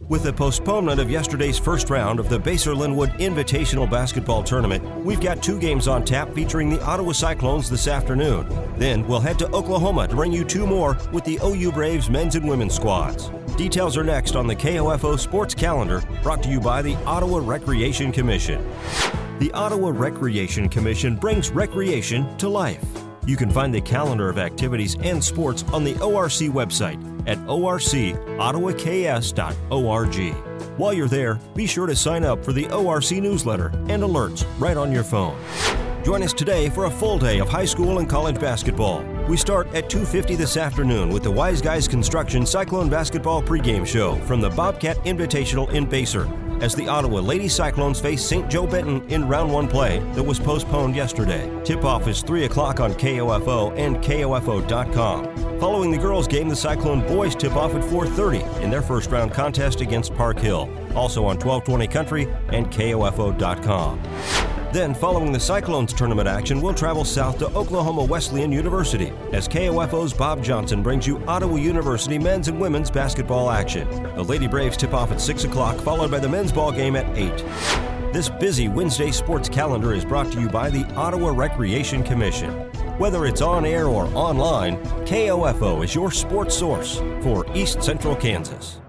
With the postponement of yesterday's first round of the Basehor-Linwood Invitational Basketball Tournament, we've got 2 games on tap featuring the Ottawa Cyclones this afternoon. Then we'll head to Oklahoma to bring you 2 more with the OU Braves men's and women's squads. Details are next on the KOFO Sports Calendar, brought to you by the Ottawa Recreation Commission. The Ottawa Recreation Commission brings recreation to life. You can find the calendar of activities and sports on the ORC website at orcottawaks.org. While you're there, be sure to sign up for the ORC newsletter and alerts right on your phone. Join us today for a full day of high school and college basketball. We start at 2:50 this afternoon with the Wise Guys Construction Cyclone Basketball pregame show from the Bobcat Invitational in Basehor, as the Ottawa Lady Cyclones face St. Joe Benton in Round 1 play that was postponed yesterday. Tip-off is 3 o'clock on KOFO and KOFO.com. Following the girls' game, the Cyclone boys tip off at 4:30 in their first round contest against Park Hill, also on 1220 Country and KOFO.com. Then, following the Cyclones tournament action, we'll travel south to Oklahoma Wesleyan University as KOFO's Bob Johnson brings you Ottawa University men's and women's basketball action. The Lady Braves tip off at 6 o'clock, followed by the men's ball game at 8. This busy Wednesday sports calendar is brought to you by the Ottawa Recreation Commission. Whether it's on air or online, KOFO is your sports source for East Central Kansas.